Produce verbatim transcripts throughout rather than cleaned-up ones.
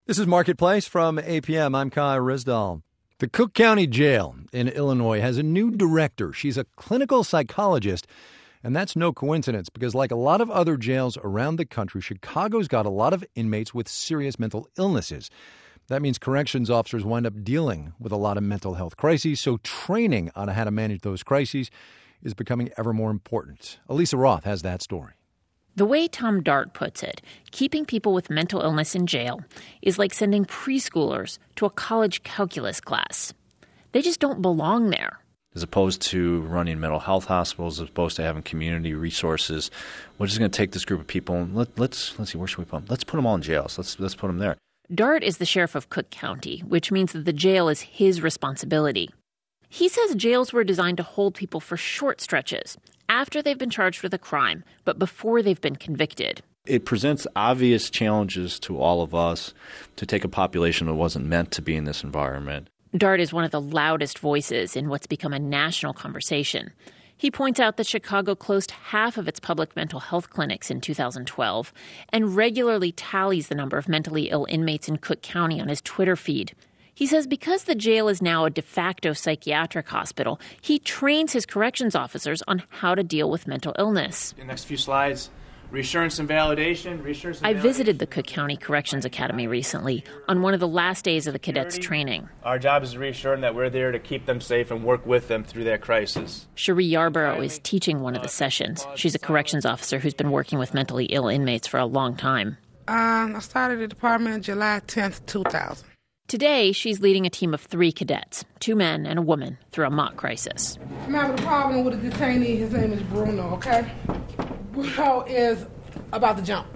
This is Marketplace from A P M. I'm Kai Risdal. The Cook County Jail in Illinois has a new director. She's a clinical psychologist, and that's no coincidence because like a lot of other jails around the country, Chicago's got a lot of inmates with serious mental illnesses. That means corrections officers wind up dealing with a lot of mental health crises, so training on how to manage those crises is becoming ever more important. Elisa Roth has that story. The way Tom Dart puts it, keeping people with mental illness in jail is like sending preschoolers to a college calculus class. They just don't belong there. As opposed to running mental health hospitals, as opposed to having community resources, we're just going to take this group of people and let, let's let's see, where should we put them? Let's put them all in jails. Let's let's put them there. Dart is the sheriff of Cook County, which means that the jail is his responsibility. He says jails were designed to hold people for short stretches, after they've been charged with a crime, but before they've been convicted. It presents obvious challenges to all of us to take a population that wasn't meant to be in this environment. Dart is one of the loudest voices in what's become a national conversation. He points out that Chicago closed half of its public mental health clinics in two thousand twelve and regularly tallies the number of mentally ill inmates in Cook County on his Twitter feed. He says because the jail is now a de facto psychiatric hospital, he trains his corrections officers on how to deal with mental illness. The next few slides, reassurance and validation. Reassurance and I validation. visited the Cook County Corrections Academy recently on one of the last days of the cadets' training. Our job is to reassure them that we're there to keep them safe and work with them through that crisis. Cherie Yarborough is teaching one of the sessions. She's a corrections officer who's been working with mentally ill inmates for a long time. Um, I started the department July tenth, two thousand. Today, she's leading a team of three cadets, two men and a woman, through a mock crisis. I'm having a problem with a detainee. His name is Bruno, okay? Bruno is about to jump.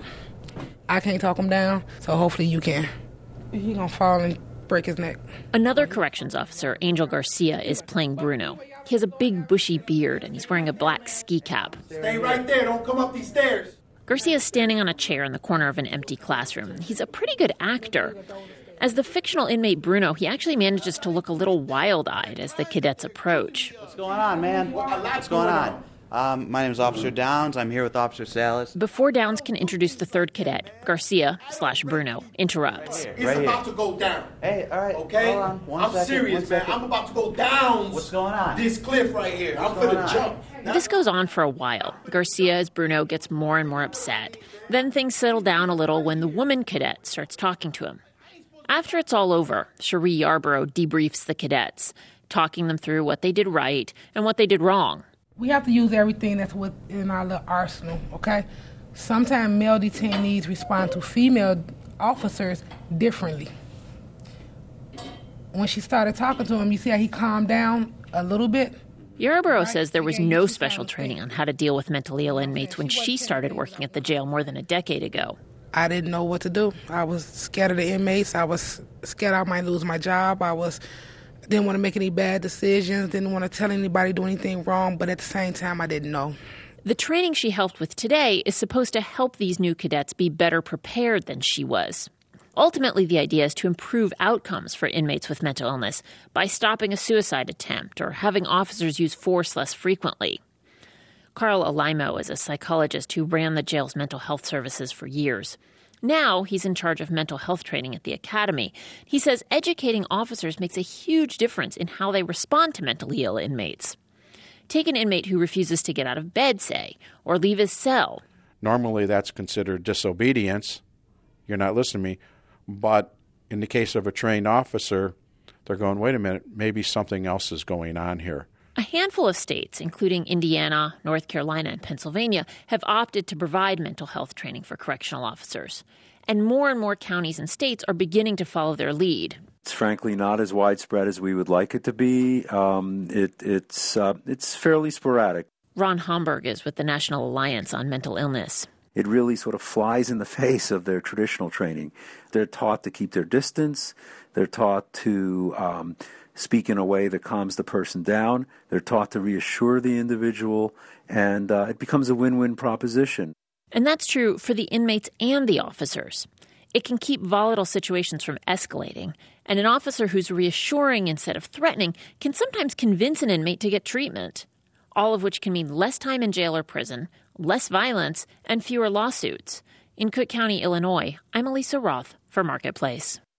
I can't talk him down, so hopefully you can. He's going to fall and break his neck. Another corrections officer, Angel Garcia, is playing Bruno. He has a big bushy beard and he's wearing a black ski cap. Stay right there. Don't come up these stairs. Garcia's standing on a chair in the corner of an empty classroom. He's a pretty good actor. As the fictional inmate Bruno, he actually manages to look a little wild-eyed as the cadets approach. What's going on, man? What's going on? Um, my name is Officer Downs. I'm here with Officer Salas. Before Downs can introduce the third cadet, Garcia slash Bruno interrupts. It's right about to go down. Hey, all right. Okay? Hold on. One I'm second, serious, one man. second. I'm about to go down. What's going on? This cliff right here. What's I'm going finna on? jump. This goes on for a while. Garcia, as Bruno, gets more and more upset. Then things settle down a little when the woman cadet starts talking to him. After it's all over, Cherie Yarborough debriefs the cadets, talking them through what they did right and what they did wrong. We have to use everything that's within our little arsenal, okay? Sometimes male detainees respond to female officers differently. When she started talking to him, you see how he calmed down a little bit? Yarborough says there was no special training on how to deal with mentally ill inmates when she started working at the jail more than a decade ago. I didn't know what to do. I was scared of the inmates. I was scared I might lose my job. I was didn't want to make any bad decisions, didn't want to tell anybody do anything wrong, but at the same time, I didn't know. The training she helped with today is supposed to help these new cadets be better prepared than she was. Ultimately, the idea is to improve outcomes for inmates with mental illness by stopping a suicide attempt or having officers use force less frequently. Carl Alaimo is a psychologist who ran the jail's mental health services for years. Now he's in charge of mental health training at the academy. He says educating officers makes a huge difference in how they respond to mentally ill inmates. Take an inmate who refuses to get out of bed, say, or leave his cell. Normally that's considered disobedience. You're not listening to me. But in the case of a trained officer, they're going, wait a minute, maybe something else is going on here. A handful of states, including Indiana, North Carolina, and Pennsylvania, have opted to provide mental health training for correctional officers. And more and more counties and states are beginning to follow their lead. It's frankly not as widespread as we would like it to be. Um, it, it's, uh, it's fairly sporadic. Ron Homburg is with the National Alliance on Mental Illness. It really sort of flies in the face of their traditional training. They're taught to keep their distance. They're taught to um, speak in a way that calms the person down. They're taught to reassure the individual, and uh, it becomes a win-win proposition. And that's true for the inmates and the officers. It can keep volatile situations from escalating, and an officer who's reassuring instead of threatening can sometimes convince an inmate to get treatment, all of which can mean less time in jail or prison, less violence, and fewer lawsuits. In Cook County, Illinois, I'm Elisa Roth for Marketplace.